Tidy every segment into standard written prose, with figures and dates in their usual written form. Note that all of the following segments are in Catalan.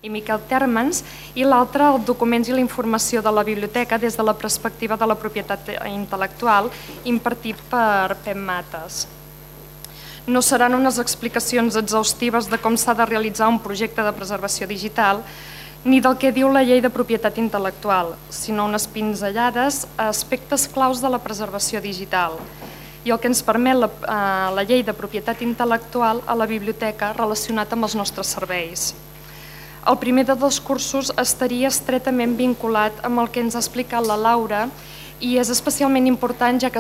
i Miquel Térmens, i l'altre, els documents i la informació de la biblioteca des de la perspectiva de la propietat intel·lectual, impartit per Pep Mates. No seran unes explicacions exhaustives de com s'ha de realitzar un projecte de preservació digital, ni del que diu la llei de propietat intel·lectual, sinó unes pinzellades a aspectes claus de la preservació digital i el que ens permet la llei de propietat intel·lectual a la biblioteca relacionat amb els nostres serveis. El primer de dos cursos estaria estretament vinculat amb el que ens ha explicat la Laura i és especialment important ja que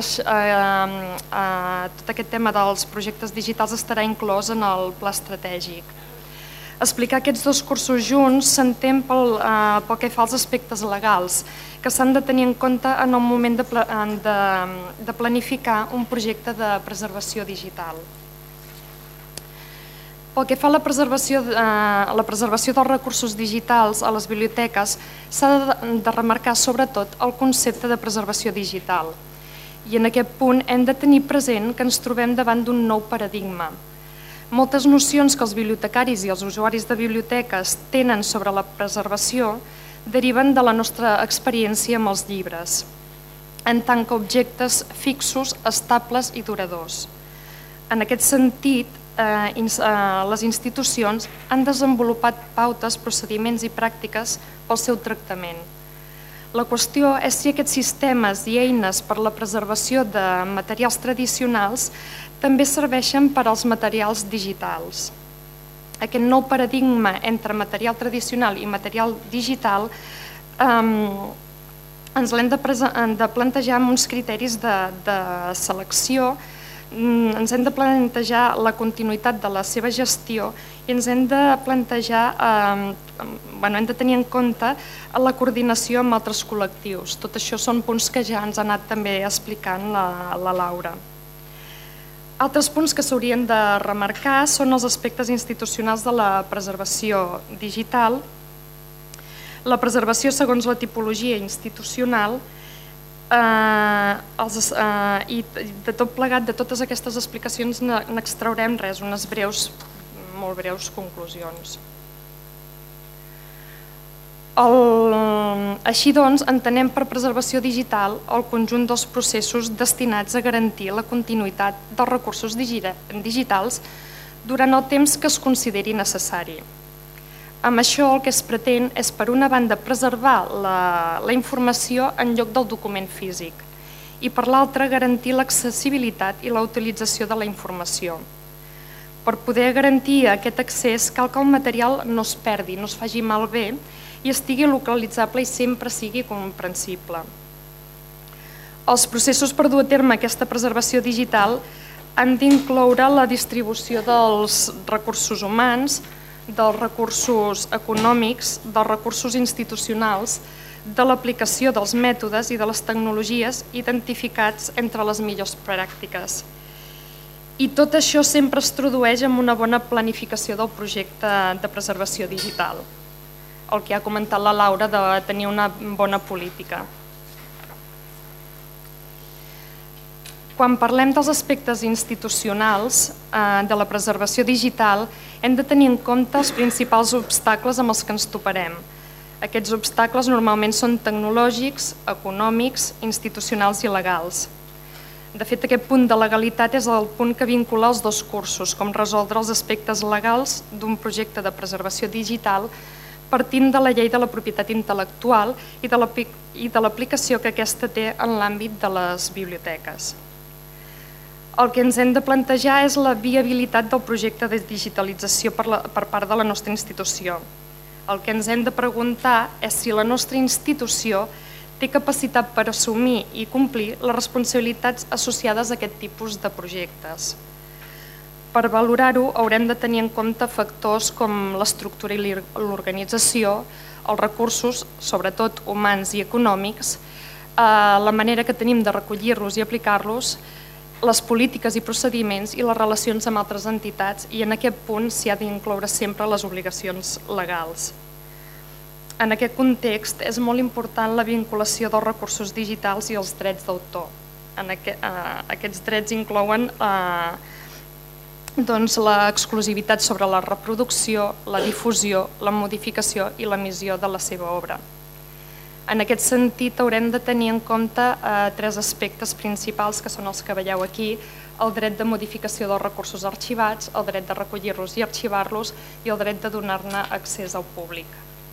tot aquest tema dels projectes digitals estarà inclòs en el pla estratègic. Explicar aquests dos cursos junts s'entén pel que fa als aspectes legals, que s'han de tenir en compte en el moment de planificar un projecte de preservació digital. Pel que fa a la preservació dels recursos digitals a les biblioteques, s'ha de remarcar sobretot el concepte de preservació digital. I en aquest punt hem de tenir present que ens trobem davant d'un nou paradigma. Moltes nocions que els bibliotecaris i els usuaris de biblioteques tenen sobre la preservació deriven de la nostra experiència amb els llibres, en tant que objectes fixos, estables i duradors. En aquest sentit, les institucions han desenvolupat pautes, procediments i pràctiques pel seu tractament. La qüestió és si aquests sistemes i eines per a la preservació de materials tradicionals també serveixen per als materials digitals. Aquest nou paradigma entre material tradicional i material digital ens l'hem de plantejar amb uns criteris de selecció, ens hem de plantejar la continuïtat de la seva gestió i ens hem de plantejar, hem de tenir en compte la coordinació amb altres col·lectius. Tot això són punts que ja ens ha anat també explicant la Laura. Altres punts que s'haurien de remarcar són els aspectes institucionals de la preservació digital. La preservació segons la tipologia institucional i de tot plegat, de totes aquestes explicacions n'extraurem unes molt breus conclusions. Així doncs, entenem per preservació digital el conjunt dels processos destinats a garantir la continuïtat dels recursos digitals durant el temps que es consideri necessari. Amb això el que es pretén és, per una banda, preservar la informació en lloc del document físic i, per l'altra, garantir l'accessibilitat i la utilització de la informació. Per poder garantir aquest accés cal que el material no es perdi, no es faci malbé i estigui localitzable i sempre sigui comprensible. Els processos per dur a terme aquesta preservació digital han d'incloure la distribució dels recursos humans, dels recursos econòmics, dels recursos institucionals, de l'aplicació dels mètodes i de les tecnologies identificats entre les millors pràctiques. I tot això sempre es tradueix en una bona planificació del projecte de preservació digital. El que ha comentat la Laura de tenir una bona política. Quan parlem dels aspectes institucionals de la preservació digital, hem de tenir en compte els principals obstacles amb els que ens toparem. Aquests obstacles normalment són tecnològics, econòmics, institucionals i legals. De fet, aquest punt de legalitat és el punt que vincula els dos cursos, com resoldre els aspectes legals d'un projecte de preservació digital partint de la llei de la propietat intel·lectual i de l'aplicació que aquesta té en l'àmbit de les biblioteques. El que ens hem de plantejar és la viabilitat del projecte de digitalització per part de la nostra institució. El que ens hem de preguntar és si la nostra institució té capacitat per assumir i complir les responsabilitats associades a aquest tipus de projectes. Per valorar-ho haurem de tenir en compte factors com l'estructura i l'organització, els recursos, sobretot humans i econòmics, la manera que tenim de recollir-los i aplicar-los, les polítiques i procediments i les relacions amb altres entitats, i en aquest punt s'hi ha d'incloure sempre les obligacions legals. En aquest context és molt important la vinculació dels recursos digitals i els drets d'autor. Aquests drets inclouen l'exclusivitat sobre la reproducció, la difusió, la modificació i l'emissió de la seva obra. En aquest sentit, haurem de tenir en compte 3 aspectes principals, que són els que veieu aquí: el dret de modificació dels recursos arxivats, el dret de recollir-los i arxivar-los i el dret de donar-ne accés al públic.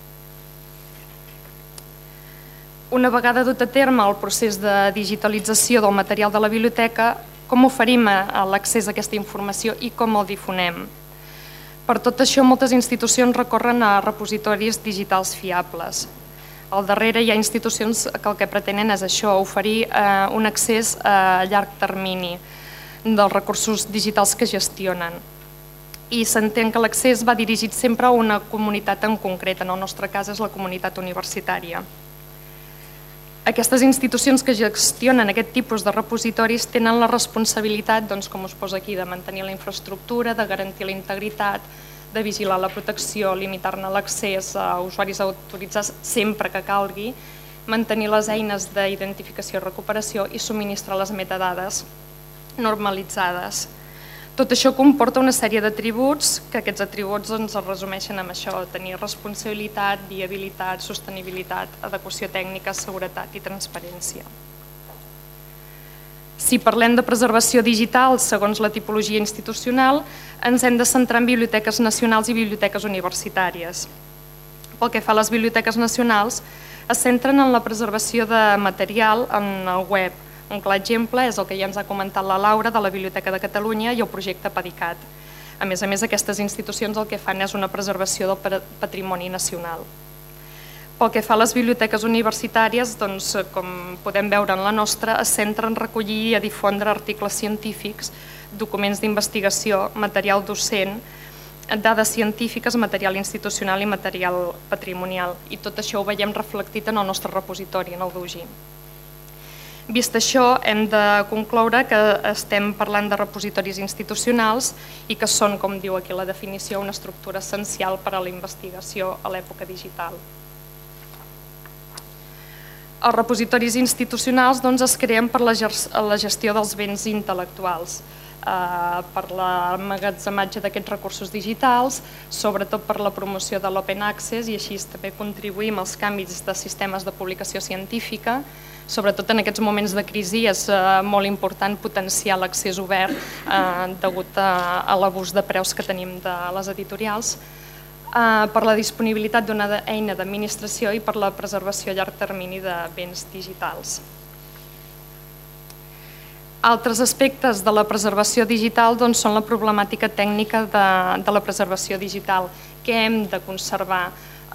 Una vegada dut a terme el procés de digitalització del material de la biblioteca, com oferim l'accés a aquesta informació i com el difonem? Per tot això, moltes institucions recorren a repositoris digitals fiables. Al darrere hi ha institucions que el que pretenen és això, oferir un accés a llarg termini dels recursos digitals que gestionen. I s'entén que l'accés va dirigit sempre a una comunitat en concret, en el nostre cas és la comunitat universitària. Aquestes institucions que gestionen aquest tipus de repositoris tenen la responsabilitat, com us posa aquí, de mantenir la infraestructura, de garantir la integritat, de vigilar la protecció, limitar-ne l'accés a usuaris autoritzats sempre que calgui, mantenir les eines d'identificació i recuperació i subministrar les metadades normalitzades. Tot això comporta una sèrie d'atributs, que aquests atributs es resumeixen en això: tenir responsabilitat, viabilitat, sostenibilitat, adequació tècnica, seguretat i transparència. Si parlem de preservació digital segons la tipologia institucional, ens hem de centrar en biblioteques nacionals i biblioteques universitàries. Pel que fa a les biblioteques nacionals, es centren en la preservació de material en el web. Un clar exemple és el que ja ens ha comentat la Laura de la Biblioteca de Catalunya i el projecte PADICAT. A més, aquestes institucions el que fan és una preservació del patrimoni nacional. Pel que fa a les biblioteques universitàries, com podem veure en la nostra, es centren en recollir i a difondre articles científics, documents d'investigació, material docent, dades científiques, material institucional i material patrimonial. I tot això ho veiem reflectit en el nostre repositori, en el d'UGI. Vist això, hem de concloure que estem parlant de repositoris institucionals i que són, com diu aquí la definició, una estructura essencial per a la investigació a l'època digital. Els repositoris institucionals es creen per la gestió dels béns intel·lectuals, per l'emmagatzematge d'aquests recursos digitals, sobretot per la promoció de l'open access i així també contribuïm als canvis de sistemes de publicació científica. Sobretot en aquests moments de crisi és molt important potenciar l'accés obert degut a l'abús de preus que tenim de les editorials, per la disponibilitat d'una eina d'administració i per la preservació a llarg termini de béns digitals. Altres aspectes de la preservació digital són la problemàtica tècnica de la preservació digital. Què hem de conservar?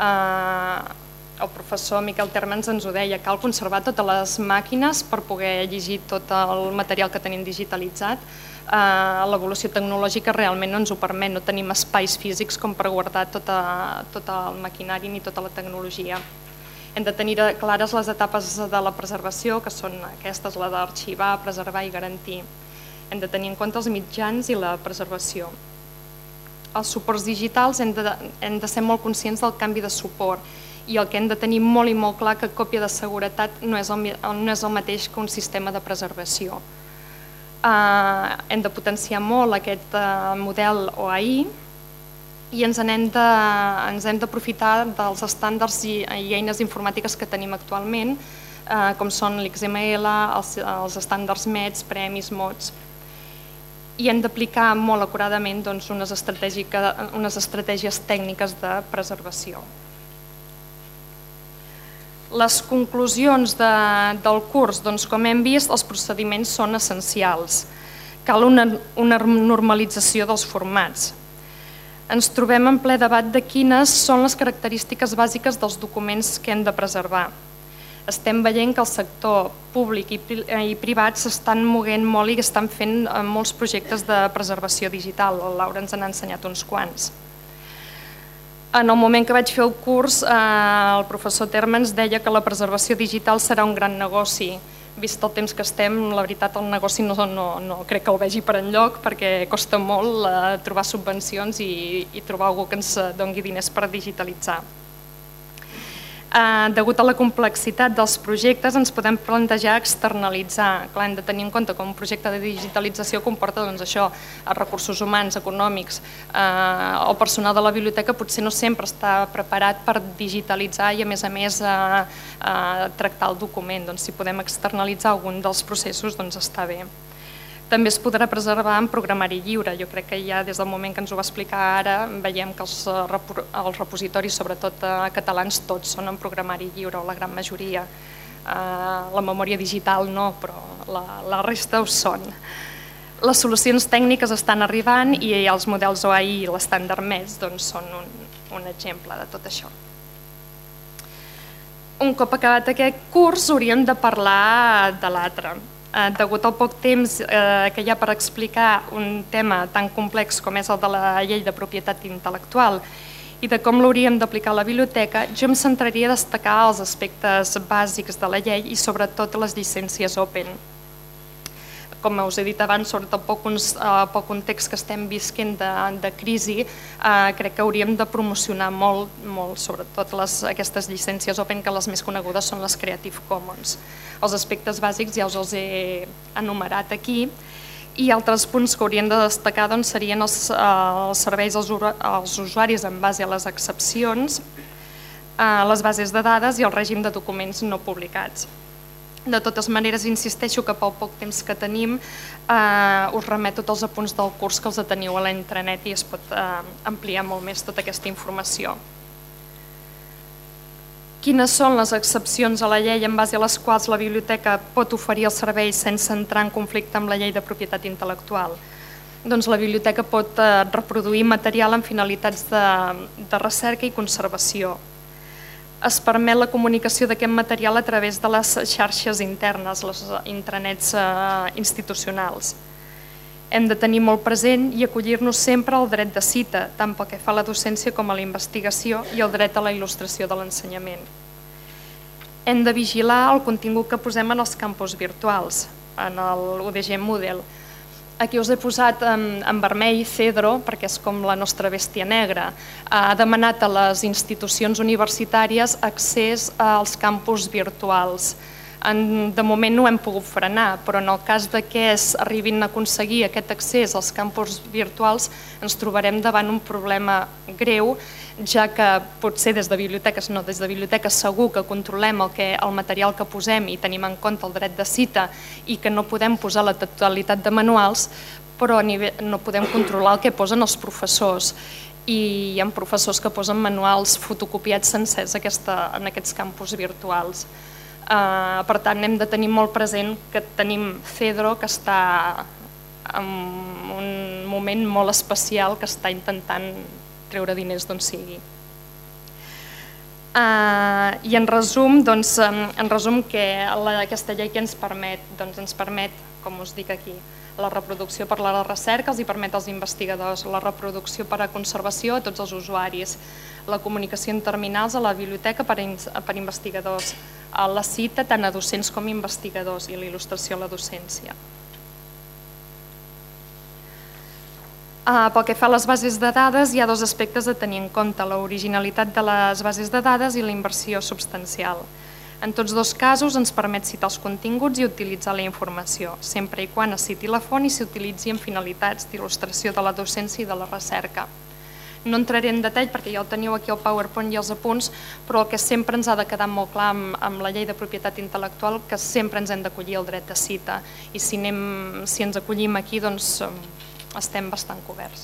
El professor Miquel Térmens ens ho deia, cal conservar totes les màquines per poder llegir tot el material que tenim digitalitzat. L'evolució tecnològica realment no ens ho permet, no tenim espais físics com per guardar tot el maquinari ni tota la tecnologia. Hem de tenir clares les etapes de la preservació, que són aquestes, la d'arxivar, preservar i garantir. Hem de tenir en compte els mitjans i la preservació. Els suports digitals hem de ser molt conscients del canvi de suport i el que hem de tenir molt i molt clar que còpia de seguretat no és el mateix que un sistema de preservació. Hem de potenciar molt aquest model OAI i ens hem d'aprofitar dels estàndards i eines informàtiques que tenim actualment, com són l'XML, els estàndards MEDS, premis, MODS, i hem d'aplicar molt acuradament unes estratègies tècniques de preservació. Les conclusions del curs, com hem vist, els procediments són essencials. Cal una normalització dels formats. Ens trobem en ple debat de quines són les característiques bàsiques dels documents que hem de preservar. Estem veient que el sector públic i privat s'estan moguent molt i estan fent molts projectes de preservació digital. El Laura ens n'ha ensenyat uns quants. En el moment que vaig fer el curs, el professor Térmens deia que la preservació digital serà un gran negoci. Vist el temps que estem, la veritat el negoci no crec que el vegi per enlloc perquè costa molt trobar subvencions i trobar algú que ens doni diners per digitalitzar. Degut a la complexitat dels projectes, ens podem plantejar externalitzar. Clar, hem de tenir en compte que un projecte de digitalització comporta això, recursos humans, econòmics. El personal de la biblioteca potser no sempre està preparat per digitalitzar i, a més, tractar el document. Si podem externalitzar algun dels processos, doncs està bé. També es podrà preservar en programari lliure. Jo crec que ja des del moment que ens ho va explicar ara veiem que els repositoris, sobretot catalans, tots són en programari lliure, o la gran majoria. La memòria digital no, però la resta ho són. Les solucions tècniques estan arribant i els models OAI i l'estàndard MES són un exemple de tot això. Un cop acabat aquest curs hauríem de parlar de l'altre. Degut al poc temps que hi ha per explicar un tema tan complex com és el de la llei de propietat intel·lectual i de com l'hauríem d'aplicar a la biblioteca, jo em centraria a destacar els aspectes bàsics de la llei i sobretot les llicències open. Com us he dit abans, sobretot pel context que estem visquent de crisi, crec que hauríem de promocionar molt, sobretot aquestes llicències open, que les més conegudes són les Creative Commons. Els aspectes bàsics ja us els he enumerat aquí, i altres punts que haurien de destacar serien els serveis als usuaris en base a les excepcions, les bases de dades i el règim de documents no publicats. De totes maneres, insisteixo que pel poc temps que tenim us remeto tots els apunts del curs que els teniu a la intranet i es pot ampliar molt més tota aquesta informació. Quines són les excepcions a la llei en base a les quals la biblioteca pot oferir els serveis sense entrar en conflicte amb la llei de propietat intel·lectual? Doncs la biblioteca pot reproduir material amb finalitats de recerca i conservació. Es permet la comunicació d'aquest material a través de les xarxes internes, les intranets institucionals. Hem de tenir molt present i acollir-nos sempre al dret de cita, tant pel que fa a la docència com a la investigació i el dret a la il·lustració de l'ensenyament. Hem de vigilar el contingut que posem en els campus virtuals, en l'UDG Moodle. Aquí us he posat en vermell Cedro, perquè és com la nostra bèstia negra. Ha demanat a les institucions universitàries accés als campus virtuals. De moment no ho hem pogut frenar, però en el cas que arribin a aconseguir aquest accés als campus virtuals ens trobarem davant un problema greu, ja que potser des de biblioteques, no, des de biblioteques segur que controlem el material que posem i tenim en compte el dret de cita i que no podem posar la totalitat de manuals, però no podem controlar el que posen els professors. I hi ha professors que posen manuals fotocopiats sencers en aquests campus virtuals. Per tant, hem de tenir molt present que tenim Cedro, que està en un moment molt especial, que està intentant treure diners d'on sigui. I en resum, que aquesta llei que ens permet, com us dic aquí, la reproducció per la recerca els hi permet als investigadors, la reproducció per a conservació a tots els usuaris, la comunicació en terminals a la biblioteca per a investigadors, la cita tant a docents com a investigadors i la il·lustració a la docència. Pel que fa a les bases de dades, hi ha dos aspectes a tenir en compte, l'originalitat de les bases de dades i la inversió substancial. En tots dos casos ens permet citar els continguts i utilitzar la informació, sempre i quan es citi la font i s'utilitzi en finalitats d'il·lustració de la docència i de la recerca. No entraré en detall perquè ja el teniu aquí al PowerPoint i els apunts, però el que sempre ens ha de quedar molt clar amb la llei de propietat intel·lectual que sempre ens hem d'acollir el dret de cita i si ens acollim aquí doncs estem bastant coberts.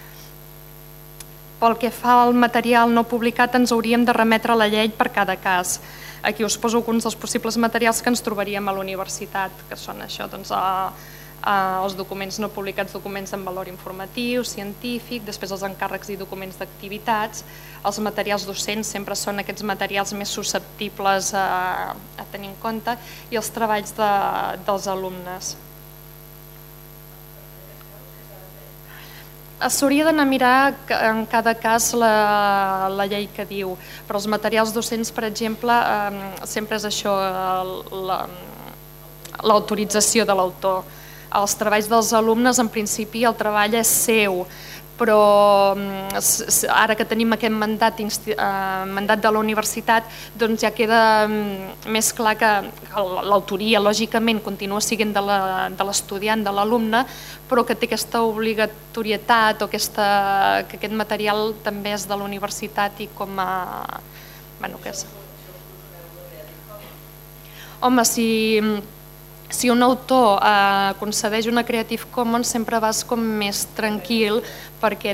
Pel que fa al material no publicat ens hauríem de remetre a la llei per cada cas. Aquí us poso alguns dels possibles materials que ens trobaríem a la universitat, que són això, els documents no publicats, documents amb valor informatiu, científic, després els encàrrecs i documents d'activitats. Els materials docents sempre són aquests materials més susceptibles a tenir en compte i els treballs dels alumnes. S'hauria d'anar a mirar en cada cas la llei que diu, però els materials docents, per exemple, sempre és això, l'autorització de l'autor. Els treballs dels alumnes, en principi, el treball és seu, però ara que tenim aquest mandat de la universitat, doncs ja queda més clar que l'autoria, lògicament, continua sent de l'estudiant, de l'alumne, però que té aquesta obligatorietat o que aquest material també és de la universitat i com a... Home, si un autor concedeix una Creative Commons sempre vas com més tranquil perquè,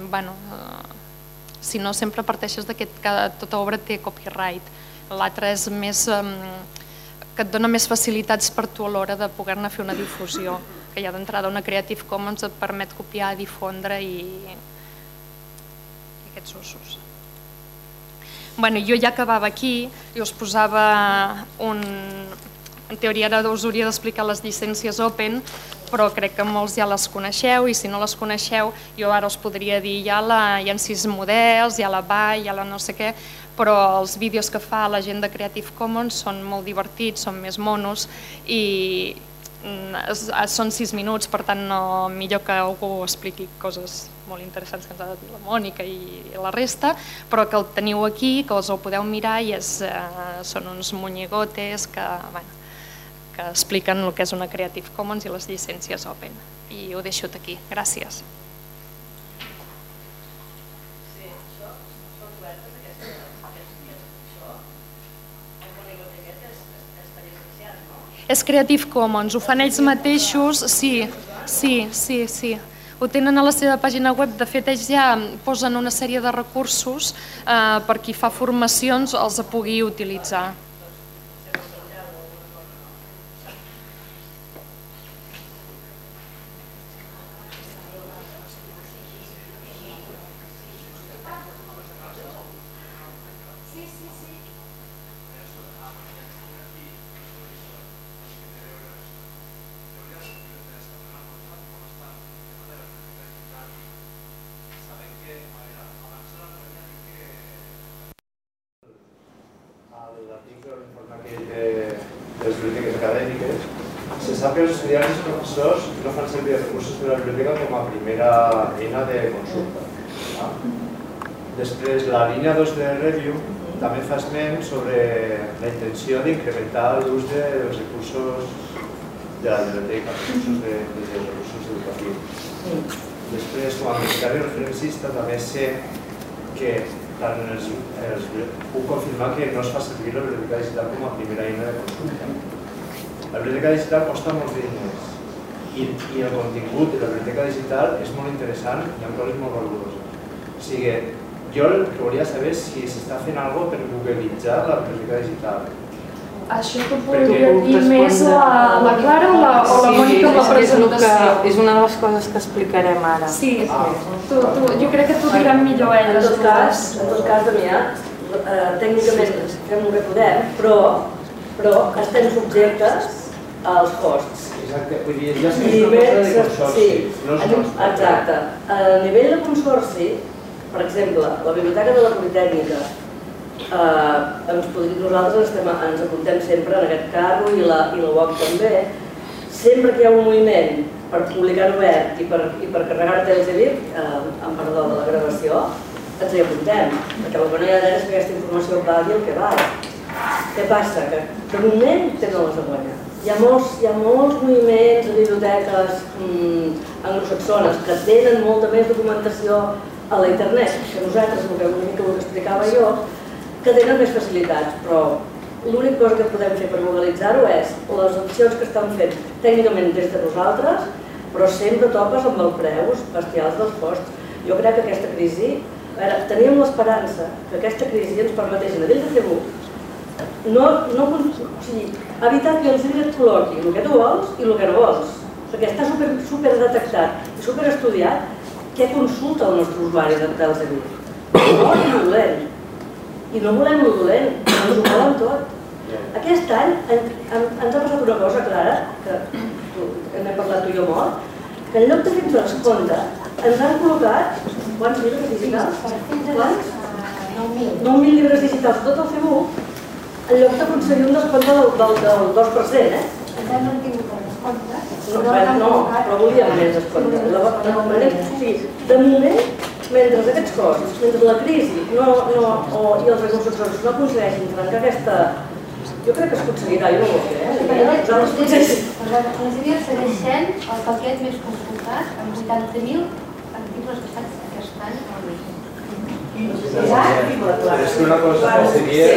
si no, sempre parteixes que tota obra té copyright. L'altre és més que et dona més facilitats per tu a l'hora de poder-ne fer una difusió, que ja d'entrada una Creative Commons et permet copiar, difondre i aquests usos. Jo ja acabava aquí i us posava en teoria ara us hauria d'explicar les llicències Open, però crec que molts ja les coneixeu i si no les coneixeu jo ara us podria dir hi ha 6 models, hi ha la BY, hi ha la no sé què, però els vídeos que fa la gent de Creative Commons són molt divertits, són més monos i són 6 minuts, per tant millor que algú expliqui coses molt interessants que ens ha de dir la Mònica i la resta, però que el teniu aquí, que us el podeu mirar i són uns monyigotes que expliquen el que és una Creative Commons i les llicències Open. I ho deixo aquí. Gràcies. És Creative Commons, ho fan ells mateixos, sí. Ho tenen a la seva pàgina web, de fet ells ja posen una sèrie de recursos per qui fa formacions els pugui utilitzar. Se sap que els estudiants i professors no fan servir els recursos de la biblioteca com a primera eina de consulta. Després, la línia 2 de Review també fa esment sobre la intenció d'incrementar l'ús dels recursos de la biblioteca, dels recursos educatius. Després, com a bibliotecari referencista, també sé que puc confirmar que no es fa servir la biblioteca digital com a primera eina de consulta. La biblioteca digital costa molts diners i el contingut de la biblioteca digital és molt interessant i amb coses molt valuoses. O sigui, jo el que volia saber és si s'està fent alguna cosa per googlitzar la biblioteca digital. Això t'ho podria dir més la Clara o la Mònica amb la presentació. És una de les coses que explicarem ara. Sí, jo crec que t'ho diran millor elles. En tot cas, Damià, tècnicament fem el que podem, però estem subjectes als costs. Exacte, vull dir, ja s'ha una cosa de consorci, no és nostre. Exacte. A nivell de consorci, per exemple, la Biblioteca de la Politècnica, nosaltres ens apuntem sempre en aquest carro i la UOC també. Sempre que hi ha un moviment per publicar en obert i per carregar-te el CVIP, en perdó de la gravació, ens hi apuntem, perquè el que no hi ha d'haver és que aquesta informació valgui el que val. Què passa? Que de moment tenen les de guanyar. Hi ha molts moviments de biblioteques anglosaxones que tenen molta més documentació a la internet que nosaltres, el que us explicava jo, que tenen més facilitats, però l'única cosa que podem fer per localitzar-ho és les opcions que estan fent tècnicament des de nosaltres, però sempre topes amb els preus bestials dels costs. Jo crec que aquesta crisi, teníem l'esperança que aquesta crisi ens permetés a nivell de Facebook evitar que el CVIP et col·loqui el que tu vols i el que no vols, perquè està super detectat i super estudiat què consulta el nostre usuari del CVIP. No és dolent. I no volem el dolent, ens ho volen tot. Aquest any ens ha passat una cosa clara, que n'hem parlat tu i jo molt, que en lloc de fer-nos compte, ens han col·locat quants llibres digitals? Quants? 9.000 llibres digitals, tot el Facebook, en lloc d'aconseguir un descompte del 2%, Ens hem mantingut el descompte No, però volíem més descompte. De moment, mentre aquests costos, mentre la crisi i els recursos no aconsegueixin trencar aquesta... Jo crec que es aconseguirà, jo no ho vull fer, Les idees segueixen el paquet més consultat amb 80.000 articles estats aquest any a la És una cosa que seria...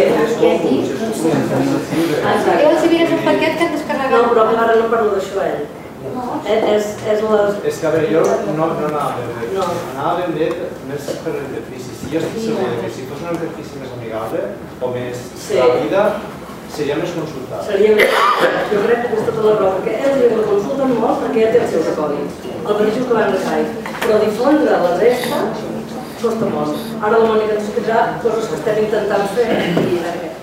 Els idees un paquet que han descarregat. No, però ara no parlo d'això, És que, a veure, jo no anava ben bé. Anava ben bé més per l'exercici. Si jo estic segur que si fos un exercici més amigable o més ràpida, seria més consultat. Seria més... Jo crec que tens tota la raó, perquè ells la consulten molt perquè ja té els seus acòdits. El mateix que van a però difondre la resta costa molt. Ara la Mònica ens explicarà coses que estem intentant fer i